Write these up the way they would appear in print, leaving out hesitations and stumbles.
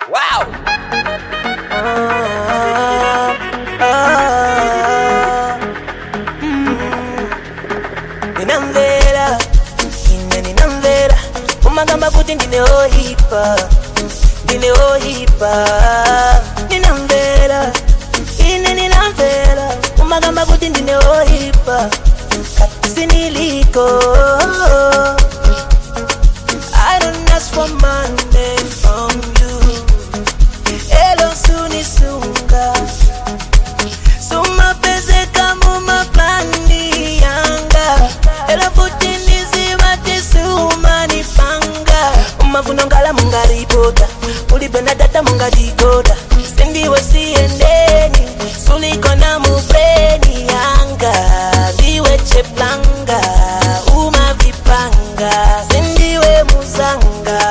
Wow. Ninamvera, ine ninamvera. Umagamba kuti ndine ohipa, ndine ohipa. Ninamvera, ine ninamvera. Umagamba kuti ndine ohipa, kati niliko. I don't ask for money from you. Elo suni sunga. Suma pese kamu maplani yanga. Elo futi nizibati suma nipanga. Umavuna ngala munga ripota. Ulibena data munga dikoda. Sendiwe siendeni. Suliko na mubreni yanga. Diwe cheplanga. Uma vipanga. Sendiwe muzanga.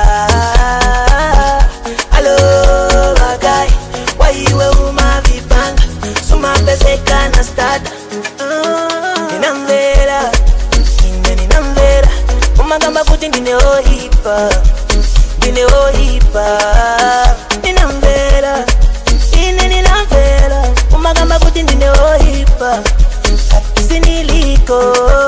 Hello, bagai. Waiwe uma vipanga. Suma pese kana stata. Ninamvera. Ine ninamvera. Umagamba kuti ndine ohipa. Ndine ohipa. Ninamvera. Ine ninamvera. Umagamba kuti ndine ohipa. Kati niliko.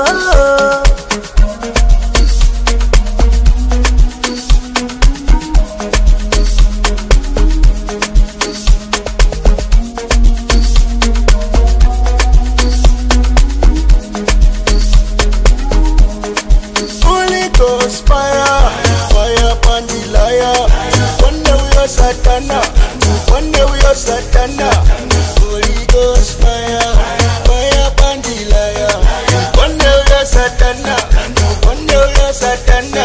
Holy Ghost fire, fire upon the liar. One day we are Satana, one day we are Satana. Holy Ghost fire, fire upon the liar. One day we are Satana, one day we are Satana.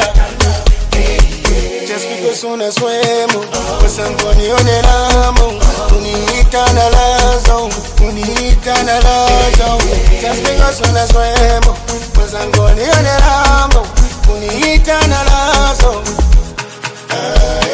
Just because una suemo, pues Antonio Neramo, unita na lazo, unita na lazo. Just because una suemo, pues Antonio Neramo, unita na lazo.